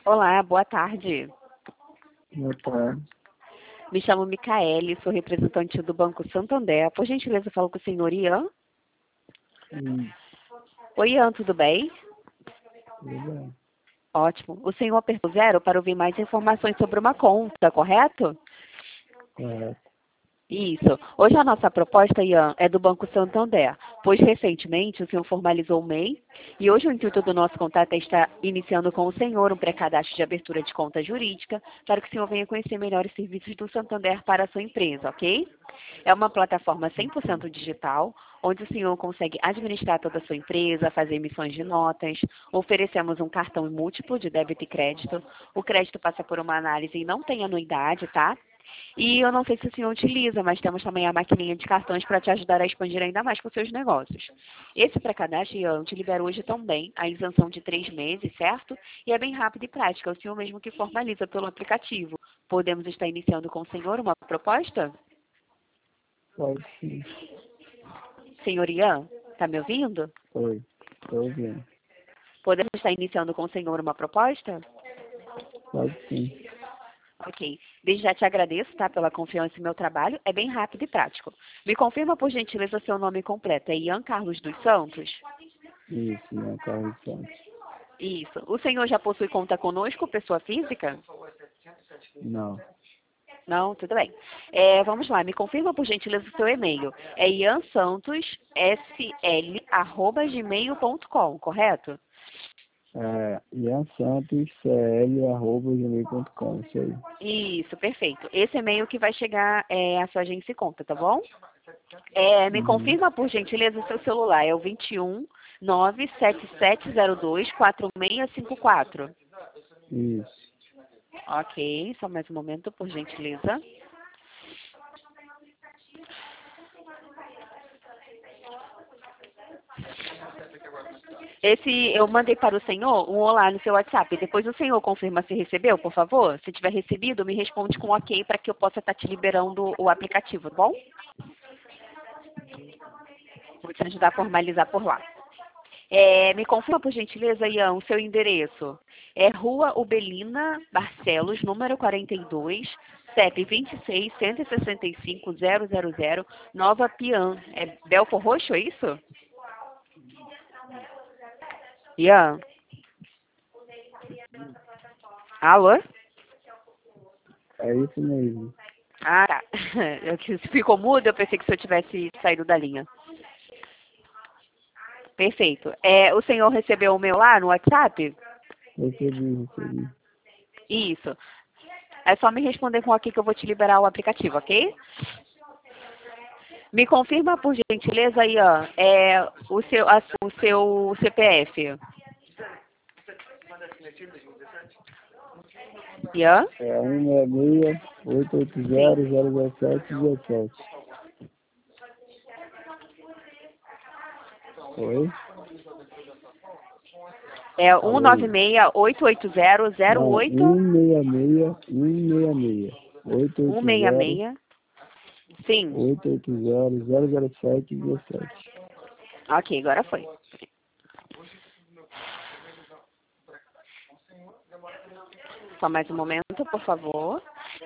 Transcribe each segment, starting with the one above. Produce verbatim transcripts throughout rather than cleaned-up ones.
Olá, boa tarde. Boa tarde. Me chamo Micaele, sou representante do Banco Santander. Por gentileza, eu falo com o senhor Ian. Hum, Oi, Ian, tudo bem? tudo bem. Ótimo. O senhor apertou zero para ouvir mais informações sobre uma conta, correto? Correto. Isso. Hoje a nossa proposta, Ian, é do Banco Santander, pois recentemente o senhor formalizou o M E I e hoje o intuito do nosso contato é estar iniciando com o senhor um pré-cadastro de abertura de conta jurídica para que o senhor venha conhecer melhor os serviços do Santander para a sua empresa, ok? É uma plataforma cem por cento digital, onde o senhor consegue administrar toda a sua empresa, fazer emissões de notas, oferecemos um cartão múltiplo de débito e crédito, o crédito passa por uma análise e não tem anuidade, tá? E eu não sei se o senhor utiliza, mas temos também a maquininha de cartões para te ajudar a expandir ainda mais com os seus negócios. Esse pré-cadastro, Ian, te libera hoje também a isenção de três meses, certo? E é bem rápido e prático, é o senhor mesmo que formaliza pelo aplicativo. Podemos estar iniciando com o senhor uma proposta? Pode sim. Senhor Ian, está me ouvindo? Oi. Estou ouvindo. Podemos estar iniciando com o senhor uma proposta? Pode sim. Ok. Desde já te agradeço, tá, pela confiança em meu trabalho. É bem rápido e prático. Me confirma, por gentileza, seu nome completo. É Ian Carlos dos Santos? Isso, minha Carlos Santos. Isso. O senhor já possui conta conosco, pessoa física? Não. Não? Tudo bem. É, vamos lá. Me confirma, por gentileza, o seu e-mail. É iansantosSL arroba gmail ponto com, correto? É ian santos c l arroba gmail ponto com, isso aí. Isso, perfeito. Esse e-mail que vai chegar é, à sua agência e conta, tá bom? É, me Uhum. confirma, por gentileza, o seu celular. É o vinte e um, nove sete sete zero dois, quatro seis cinco quatro. Isso. Ok, só mais um momento, por gentileza. Esse, eu mandei para o senhor um olá no seu WhatsApp. Depois o senhor confirma se recebeu, por favor. Se tiver recebido, me responde com ok para que eu possa estar te liberando o aplicativo, tá bom? Vou te ajudar a formalizar por lá. É, me confirma, por gentileza, Ian, o seu endereço. É Rua Ubelina Barcelos, número quarenta e dois, C E P vinte e seis, cento e sessenta e cinco, zero zero zero, Nova Pian. É Belfor Roxo, é isso? Ian? Alô? É isso mesmo. Ah, tá. Eu que ficou mudo, eu pensei que o senhor tivesse saído da linha. Perfeito. É, o senhor recebeu o meu lá no WhatsApp? Recebi, recebi. Isso. É só me responder com aqui que eu vou te liberar o aplicativo, ok? Me confirma, por gentileza, aí, ó, é, o seu, a- o seu C P F. Ian? É um seis seis, oito oito Sim. zero, zero zero sete, dezessete. Oi? É um nove Alô? seis, oito oito zero, zero Não, oito um seis seis, um seis seis, oito um oito seis zero, seis. Sim. oito oito zero, zero zero sete, dezessete. Ok, agora foi. Só mais um momento, por favor.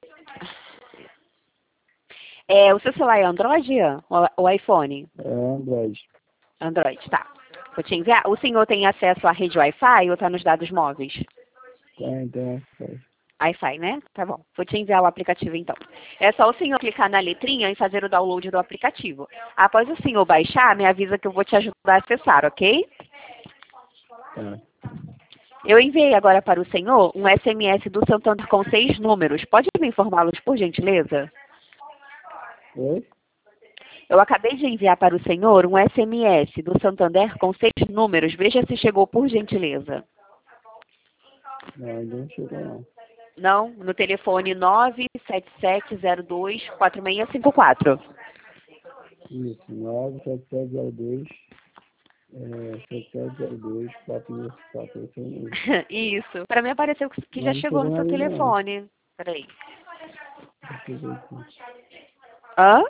É, o seu celular é Android, Ian? Ou ou iPhone? É Android. Android, tá. Vou te enviar. O senhor tem acesso à rede Wi-Fi ou está nos dados móveis? Tem, tem acesso. Wi-Fi, né? Tá bom. Vou te enviar o aplicativo então. É só o senhor clicar na letrinha e fazer o download do aplicativo. Após o senhor baixar, me avisa que eu vou te ajudar a acessar, ok? Tá. Eu enviei agora para o senhor um S M S do Santander com seis números. Pode me informá-los, por gentileza? Oi? Eu acabei de enviar para o senhor um S M S do Santander com seis números. Veja se chegou, por gentileza. Não, ainda não chegou não. Não? No telefone nove sete sete zero dois quatro seis cinco quatro. Isso, nove sete sete zero dois, é, sete sete zero dois, quatro seis quatro, esse é o número. Isso. Para mim apareceu que já Mas não chegou chegou no seu nada ainda não. telefone. Peraí. Deixa eu ver aqui. Hã?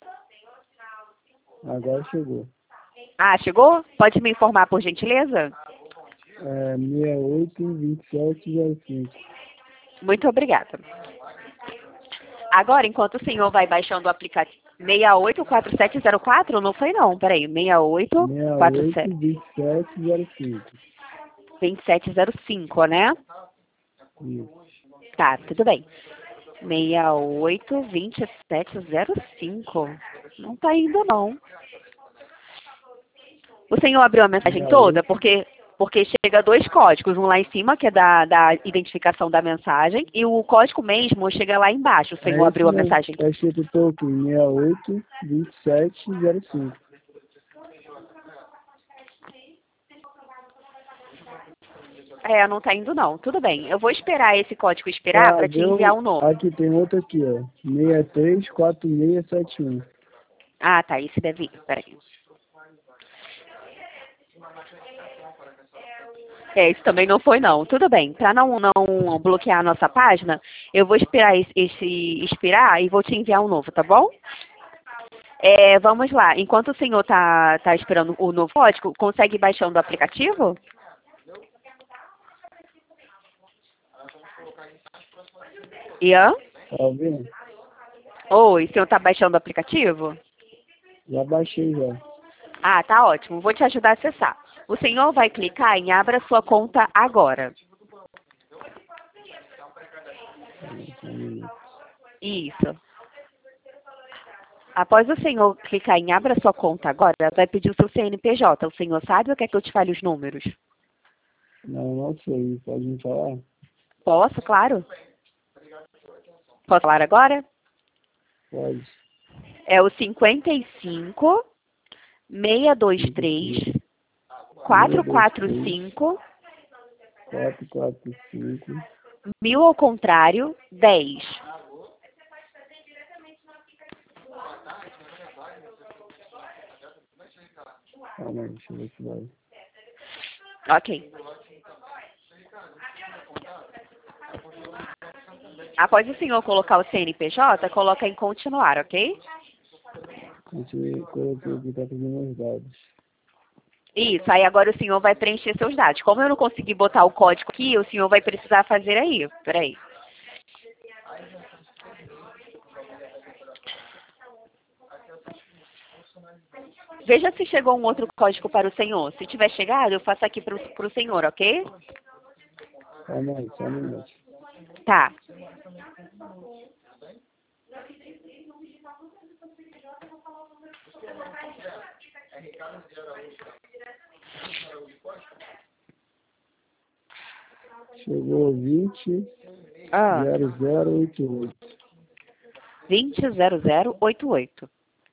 Agora chegou. Ah, chegou? Pode me informar, por gentileza? É seis oito, vinte e sete, zero cinco. Muito obrigada. Agora, enquanto o senhor vai baixando o aplicativo... seis oito quatro sete zero quatro? Não foi não, peraí. seis oito quatro sete... seis oito, vinte e sete, zero cinco. vinte e sete zero cinco, né? Isso. Tá, tudo bem. seis oito, vinte e sete zero cinco. Não tá indo, não. O senhor abriu a mensagem toda? Porque, porque chega dois códigos. Um lá em cima, que é da, da identificação da mensagem, e o código mesmo chega lá embaixo. O senhor É abriu a isso mesmo. mensagem. Tá escrito token seis oito, vinte e sete, zero cinco. É, não tá indo, não. Tudo bem. Eu vou esperar esse código expirar Tá, para te enviar deu... um novo. Aqui tem outro aqui, ó. seis três quatro seis sete um. Ah, tá. Esse deve ir. Peraí. É, isso também não foi, não. Tudo bem. Para não, não bloquear a nossa página, eu vou esperar esse, esse expirar e vou te enviar um novo, tá bom? É, vamos lá. Enquanto o senhor tá, tá esperando o novo código, consegue ir baixando o aplicativo? Ian? Tá vendo? Oi, o senhor tá baixando o aplicativo? Já baixei já. Ah, tá ótimo. Vou te ajudar a acessar. O senhor vai clicar em Abra sua conta agora. Isso. Após o senhor clicar em Abra sua conta agora, vai pedir o seu C N P J. O senhor sabe ou quer que eu te fale os números? Não, não sei. Pode me falar? Posso, claro. Posso falar agora? Pode. É o cinquenta e cinco, seiscentos e vinte e três, quatrocentos e quarenta e cinco, quatro quatro cinco. mil ao contrário, dez. Calma aí, deixa eu ver se vai. Ok. Após o senhor colocar o C N P J, coloca em continuar, ok? Continuei, coloquei aqui, tá pedindo os dados. Isso, aí agora o senhor vai preencher seus dados. Como eu não consegui botar o código aqui, o senhor vai precisar fazer aí. Peraí. Veja se chegou um outro código para o senhor. Se tiver chegado, eu faço aqui para o senhor, ok? Calma aí, só um minuto. Tá. Chegou vinte, Ah, zero zero oito oito. vinte zero zero oito oito.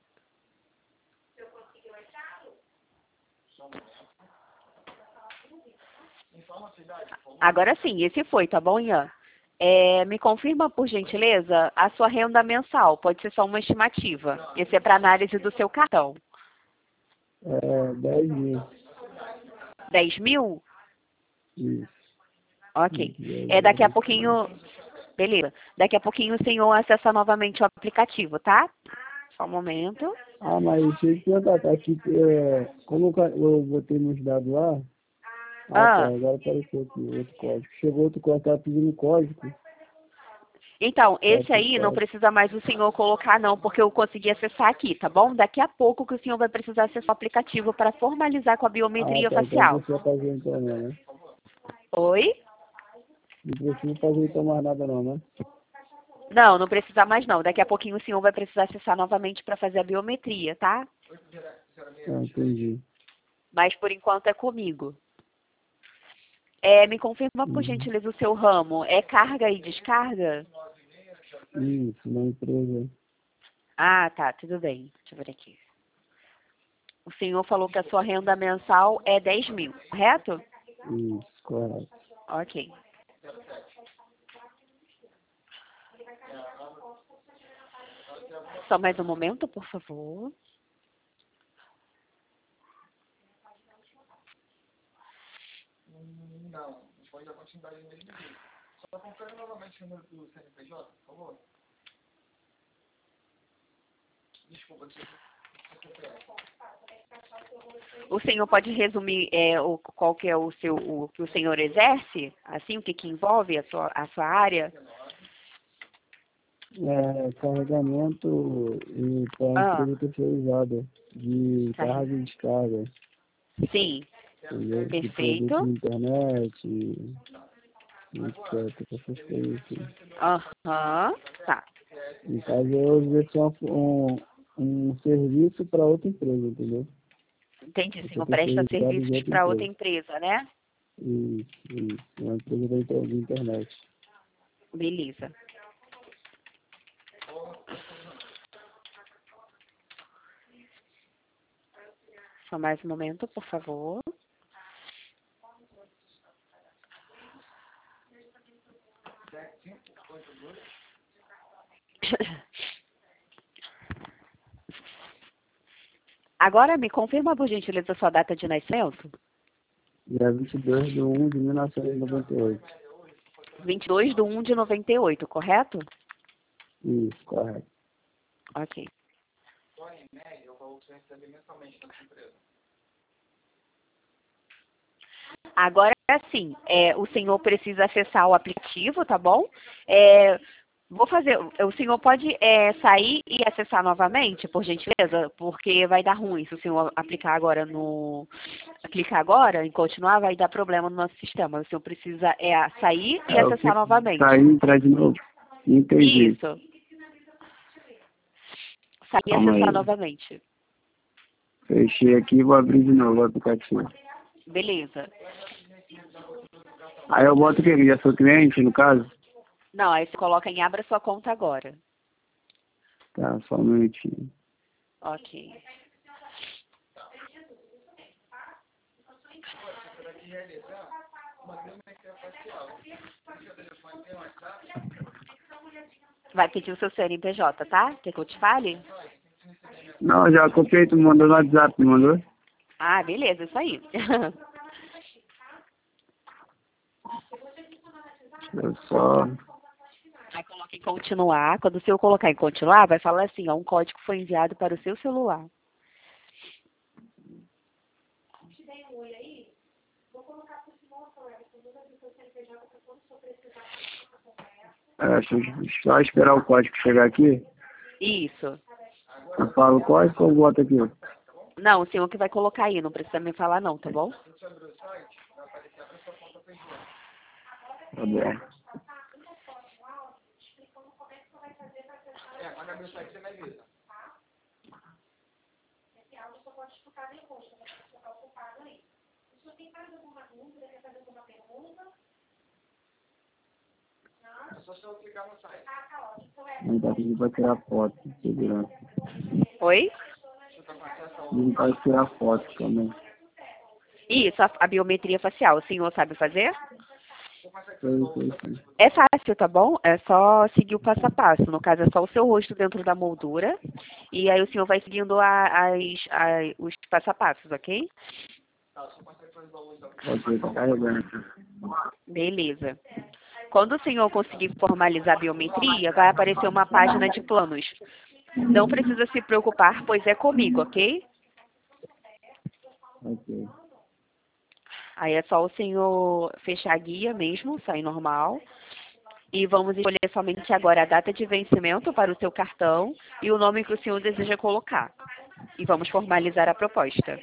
Agora sim, esse foi, tá bom, Ian? É, me confirma, por gentileza, a sua renda mensal. Pode ser só uma estimativa. Esse é para análise do seu cartão. É, dez mil. dez mil? Isso. Ok. dez É, daqui a mil. pouquinho... Beleza. Daqui a pouquinho o senhor acessa novamente o aplicativo, tá? Só um momento. Ah, mas deixa eu te perguntar, tá aqui, é, como eu ca- eu botei meus dados lá, ah tá, Ah, agora apareceu aqui outro código. Chegou outro código, tava pedindo código, então, esse outro aí não código. precisa mais o senhor colocar não, porque eu consegui acessar aqui, tá bom? Daqui a pouco que o senhor vai precisar acessar o aplicativo para formalizar com a Ah biometria tá, então não facial. precisa fazer então não, né? Oi? Não precisa fazer então mais nada não, né? Não, não precisa mais não. Daqui a pouquinho o senhor vai precisar acessar novamente para fazer a biometria, tá? Ah, entendi. Mas por enquanto é comigo. É, me confirma, por Uhum. gentileza, o seu ramo. É carga e descarga? Isso, na empresa. Ah, tá, tudo bem. Deixa eu ver aqui. O senhor falou que a sua renda mensal é dez mil, correto? Isso, correto. Ok. Só mais um momento, por favor. O senhor pode resumir é, o, qual que é o seu, o que o senhor exerce? Assim, o que, que envolve a sua, a sua área? É, carregamento e para Ah, empresa terceirizada de tá. carga e descarga, Sim, entendeu? De produtos perfeito. de internet, etcétera. Essas coisas assim. Aham, tá. No caso, eu exerci um, um, um serviço para outra empresa, entendeu? Entendi, o Eu sou senhor presta terceirizado de serviços outra para outra empresa. empresa, né? Isso, isso. Uma empresa da inter- de internet. Beleza. Só mais um momento, por favor. Agora me confirma, por gentileza, a sua data de nascimento. Dia vinte e dois de um de mil novecentos e noventa e oito. vinte e dois de um de noventa e oito, correto? Isso, correto. Ok. Agora sim, é, o senhor precisa acessar o aplicativo, tá bom? É, vou fazer. O senhor pode é, sair e acessar novamente, por gentileza? Porque vai dar ruim se o senhor aplicar agora no. Clicar agora em continuar, vai dar problema no nosso sistema. O senhor precisa é, sair e É, eu acessar fico novamente. sair e entrar de novo. Entendi. Isso. Sair e Calma acessar aí. novamente. Fechei aqui e vou abrir de novo o aplicativo. Beleza. Aí eu boto o quê? Já sou cliente, no caso? Não, aí você coloca em abra sua conta agora. Tá, só um minutinho. Ok. Vai pedir o seu C N P J, tá? Quer que eu te fale? Não, já copiei, tu mandou no WhatsApp, não mandou? Ah, beleza, isso aí. Eu só... Aí coloca em continuar. Quando o senhor colocar em continuar, vai falar assim, ó, um código foi enviado para o seu celular. É, deixa eu só esperar o código chegar aqui. Isso. Eu falo o código ou boto aqui? Não, o senhor que vai colocar aí, não precisa me falar não, tá bom? Tá bom. Não tá pedindo pra tirar foto de segurança. Oi? Não pode tirar foto também. Isso, a, a biometria facial, o senhor sabe fazer? Sei, sei, sei. É fácil, tá bom? É só seguir o passo a passo. No caso, é só o seu rosto dentro da moldura. E aí o senhor vai seguindo a- as, a- os passo a passos, ok? Ok, tá carregando aqui. Beleza. Quando o senhor conseguir formalizar a biometria, vai aparecer uma página de planos. Não precisa se preocupar, pois é comigo, ok? Ok. Aí é só o senhor fechar a guia mesmo, sair normal. E vamos escolher somente agora a data de vencimento para o seu cartão e o nome que o senhor deseja colocar. E vamos formalizar a proposta.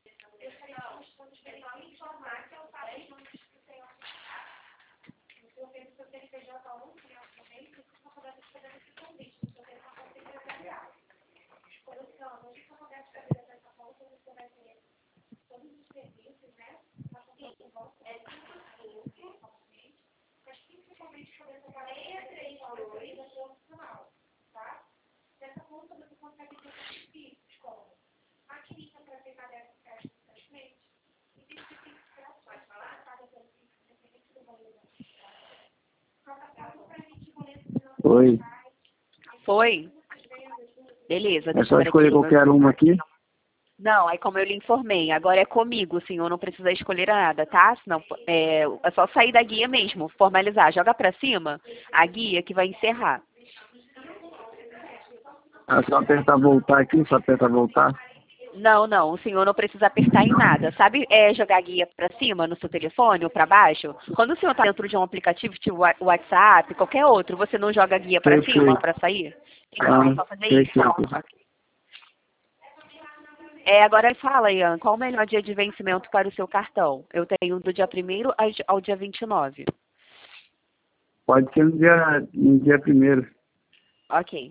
Oi. Foi? Beleza, É deixa eu só ver aqui escolher no meu... qualquer uma aqui? Não, aí como eu lhe informei, agora é comigo, o senhor não precisa escolher nada, tá? Senão, é, é só sair da guia mesmo, formalizar. Joga pra cima a guia que vai encerrar. É só apertar voltar aqui, só apertar voltar. Não, não, o senhor não precisa apertar em nada. Sabe é, jogar guia para cima no seu telefone ou para baixo? Quando o senhor está dentro de um aplicativo tipo Wha- WhatsApp, qualquer outro, você não joga guia para Sei, cima sei. para sair? Então, é Ah, só fazer sei, isso. sei, sei. É, agora fala, Ian, qual o melhor dia de vencimento para o seu cartão? Eu tenho do dia primeiro ao ao dia vinte e nove. Pode ser no dia, no dia primeiro. Ok.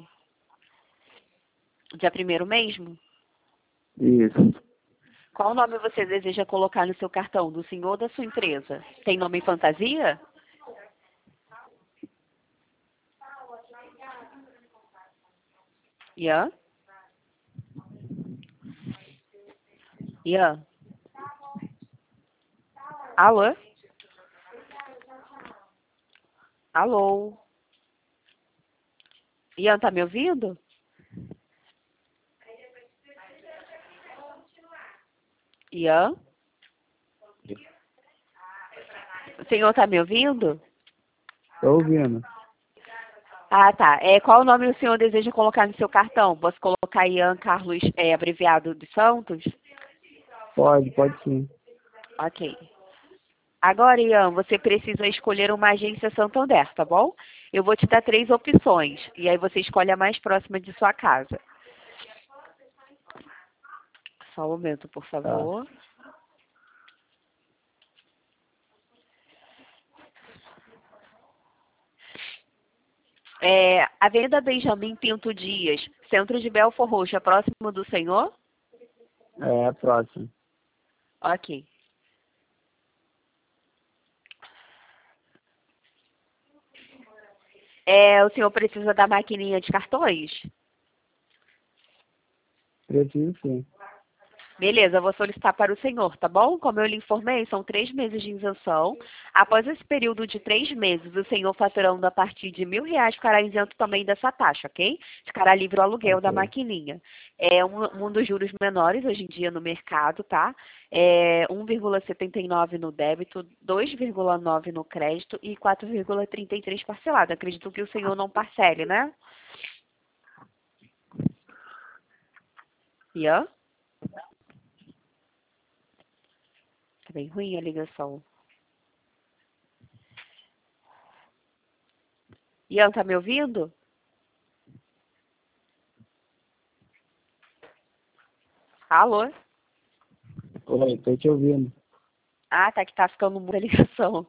Dia primeiro mesmo? Isso. Qual nome você deseja colocar no seu cartão, do senhor ou da sua empresa? Tem nome em fantasia? Ian? Ian? Alô? Alô? Ian, tá me ouvindo? Ian? O senhor tá me ouvindo? Tô ouvindo. Ah, tá. É, qual o nome o senhor deseja colocar no seu cartão? Posso colocar Ian Carlos, é, abreviado de Santos? Pode, pode sim. Ok. Agora, Ian, você precisa escolher uma agência Santander, tá bom? Eu vou te dar três opções, e aí você escolhe a mais próxima de sua casa. Só um momento, por Tá. favor. É, Avenida Benjamin Pinto Dias, centro de Belford Roxo, é próximo do senhor? É, próximo. Ok. É, o senhor precisa da maquininha de cartões? Preciso sim. Beleza, eu vou solicitar para o senhor, tá bom? Como eu lhe informei, são três meses de isenção. Após esse período de três meses, o senhor faturando a partir de mil reais ficará isento também dessa taxa, ok? Ficará livre o aluguel da Ok. maquininha. É um, um dos juros menores hoje em dia no mercado, tá? É um vírgula setenta e nove no débito, dois vírgula nove no crédito e quatro vírgula trinta e três parcelado. Acredito que o senhor não parcele, né? Ian? Tá bem ruim a ligação. Ian, tá me ouvindo? Alô? Oi, tô te ouvindo. Ah, tá que tá ficando muita ligação.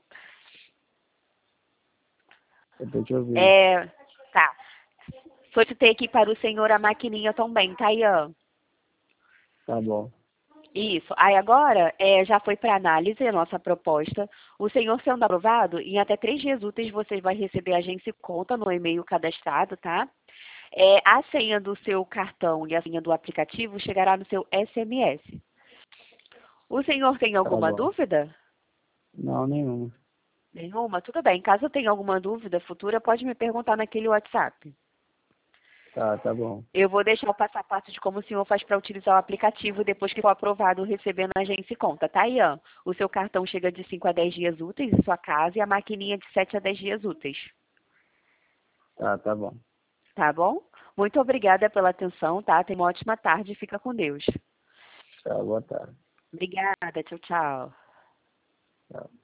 Eu tô te ouvindo. É, tá. Solicitei aqui para o senhor a maquininha também, tá, Ian? Tá bom. Isso. Aí agora, é, já foi para análise a nossa proposta. O senhor sendo aprovado, em até três dias úteis você vai receber a agência e conta no e-mail cadastrado, tá? É, a senha do seu cartão e a senha do aplicativo chegará no seu S M S. O senhor tem Tá alguma bom. dúvida? Não, nenhuma. Nenhuma? Tudo bem. Caso tenha alguma dúvida futura, pode me perguntar naquele WhatsApp. Tá, tá bom. Eu vou deixar o passo a passo de como o senhor faz para utilizar o aplicativo depois que for aprovado recebendo a agência e conta, tá, Ian? O seu cartão chega de cinco a dez dias úteis em sua casa e a maquininha de sete a dez dias úteis. Tá, tá bom. Tá bom? Muito obrigada pela atenção, tá? Tenha uma ótima tarde e fica com Deus. Tchau, boa tarde. Obrigada, tchau, tchau. Tchau.